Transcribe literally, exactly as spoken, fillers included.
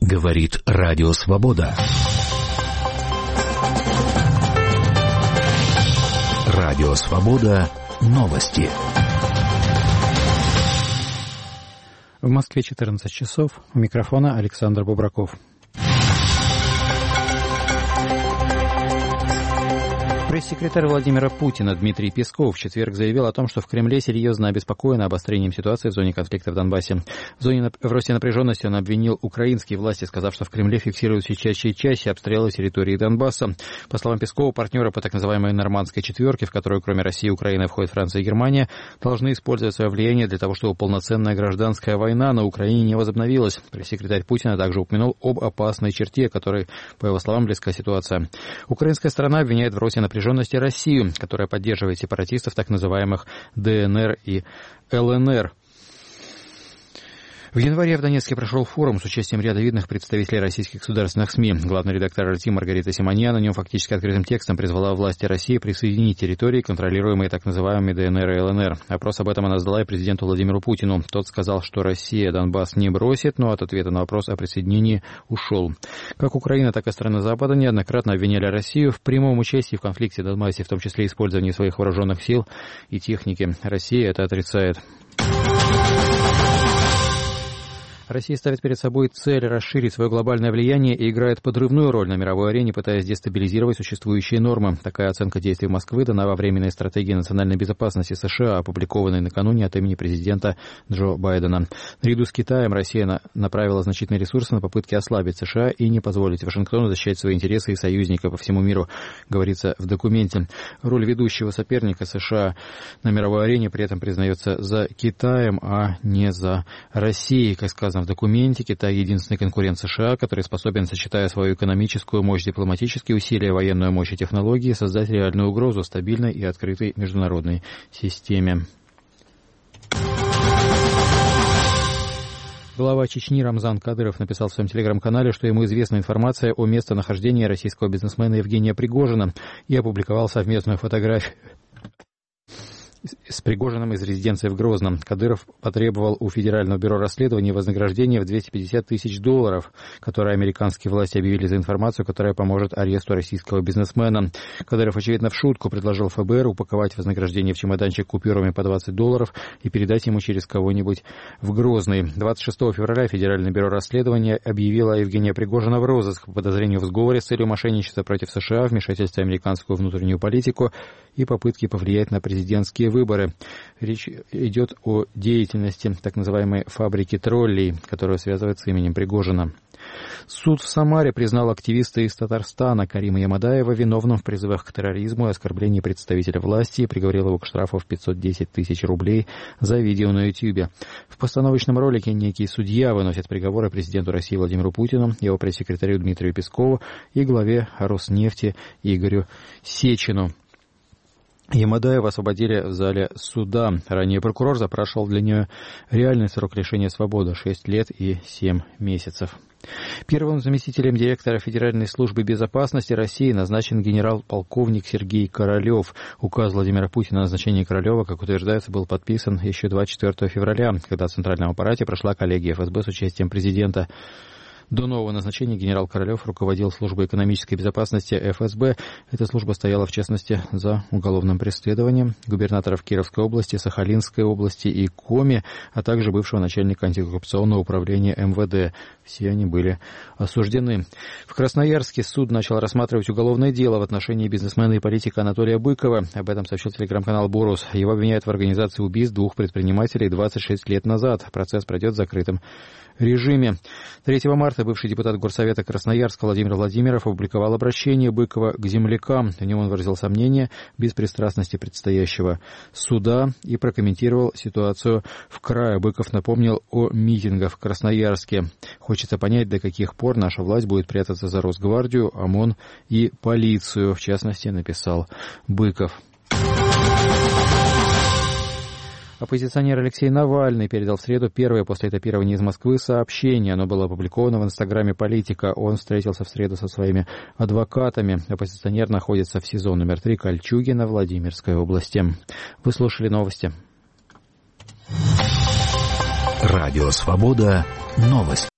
Говорит Радио Свобода. Радио Свобода. Новости. В Москве четырнадцать часов. У микрофона Александр Бубраков. Пресс-секретарь Владимира Путина Дмитрий Песков в четверг заявил о том, что в Кремле серьезно обеспокоены обострением ситуации в зоне конфликта в Донбассе. В зоне в росте напряженности он обвинил украинские власти, сказав, что в Кремле фиксируют все чаще и чаще обстрелы территории Донбасса. По словам Пескова, партнеры по так называемой нормандской четверке, в которую кроме России и Украины входят Франция и Германия, должны использовать свое влияние для того, чтобы полноценная гражданская война на Украине не возобновилась. Пресс-секретарь Путина также упомянул об опасной черте, которой, по его словам, близка ситуация. Украинская сторона обвиняет в росте напряженности Россию, которая поддерживает сепаратистов так называемых ДНР и ЛНР. В январе в Донецке прошел форум с участием ряда видных представителей российских государственных СМИ. Главный редактор эр ти Маргарита Симоньян на нем фактически открытым текстом призвала власти России присоединить территории, контролируемые так называемыми ДНР и ЛНР. Опрос об этом она задала и президенту Владимиру Путину. Тот сказал, что Россия Донбасс не бросит, но от ответа на вопрос о присоединении ушел. Как Украина, так и страны Запада неоднократно обвиняли Россию в прямом участии в конфликте в Донбассе, в том числе использовании своих вооруженных сил и техники. Россия это отрицает. Россия ставит перед собой цель расширить свое глобальное влияние и играет подрывную роль на мировой арене, пытаясь дестабилизировать существующие нормы. Такая оценка действий Москвы дана во временной стратегии национальной безопасности США, опубликованной накануне от имени президента Джо Байдена. Наряду с Китаем Россия на- направила значительные ресурсы на попытки ослабить США и не позволить Вашингтону защищать свои интересы и союзника по всему миру, говорится в документе. Роль ведущего соперника США на мировой арене при этом признается за Китаем, а не за Россией, как сказано в документе. Китай — единственный конкурент США, который способен, сочетая свою экономическую мощь, дипломатические усилия, военную мощь и технологии, создать реальную угрозу стабильной и открытой международной системе. Глава Чечни Рамзан Кадыров написал в своем телеграм-канале, что ему известна информация о местонахождении российского бизнесмена Евгения Пригожина, и опубликовал совместную фотографию с Пригожиным из резиденции в Грозном. Кадыров потребовал у Федерального бюро расследований вознаграждения в двести пятьдесят тысяч долларов, которые американские власти объявили за информацию, которая поможет аресту российского бизнесмена. Кадыров, очевидно, в шутку предложил эф бэ эр упаковать вознаграждение в чемоданчик купюрами по двадцать долларов и передать ему через кого-нибудь в Грозный. двадцать шестого февраля Федеральное бюро расследования объявило Евгения Пригожина в розыск по подозрению в сговоре с целью мошенничества против США, вмешательства в американскую внутреннюю политику и попытки повлиять на президентские выборы. Речь идет о деятельности так называемой фабрики троллей, которая связывается с именем Пригожина. Суд в Самаре признал активиста из Татарстана Карима Ямадаева виновным в призывах к терроризму и оскорблении представителя власти и приговорил его к штрафу в пятьсот десять тысяч рублей за видео на Ютьюбе. В постановочном ролике некий судья выносит приговоры президенту России Владимиру Путину, его пресс-секретарю Дмитрию Пескову и главе Роснефти Игорю Сечину. Ямадаева освободили в зале суда. Ранее прокурор запрашивал для нее реальный срок лишения свободы — шесть лет и семь месяцев. Первым заместителем директора Федеральной службы безопасности России назначен генерал-полковник Сергей Королев. Указ Владимира Путина о назначении Королева, как утверждается, был подписан еще двадцать четвёртого февраля, когда в Центральном аппарате прошла коллегия эф эс бэ с участием президента. До нового назначения генерал Королев руководил службой экономической безопасности эф эс бэ. Эта служба стояла, в частности, за уголовным преследованием губернаторов Кировской области, Сахалинской области и Коми, а также бывшего начальника антикоррупционного управления эм вэ дэ. Все они были осуждены. В Красноярске суд начал рассматривать уголовное дело в отношении бизнесмена и политика Анатолия Быкова. Об этом сообщил телеграм-канал «Борус». Его обвиняют в организации убийств двух предпринимателей двадцать шесть лет назад. Процесс пройдет в закрытом режиме. третьего марта бывший депутат Горсовета Красноярска Владимир Владимиров опубликовал обращение Быкова к землякам. В нем он выразил сомнение в беспристрастности предстоящего суда и прокомментировал ситуацию в крае. Быков напомнил о митингах в Красноярске. Хочется понять, до каких пор наша власть будет прятаться за Росгвардию, ОМОН и полицию, в частности, написал Быков. Оппозиционер Алексей Навальный передал в среду первое после этапирования из Москвы сообщение. Оно было опубликовано в инстаграме «Политика». Он встретился в среду со своими адвокатами. Оппозиционер находится в СИЗО номер три Кольчугино Владимирской области. Вы слушали новости. Радио Свобода. Новости.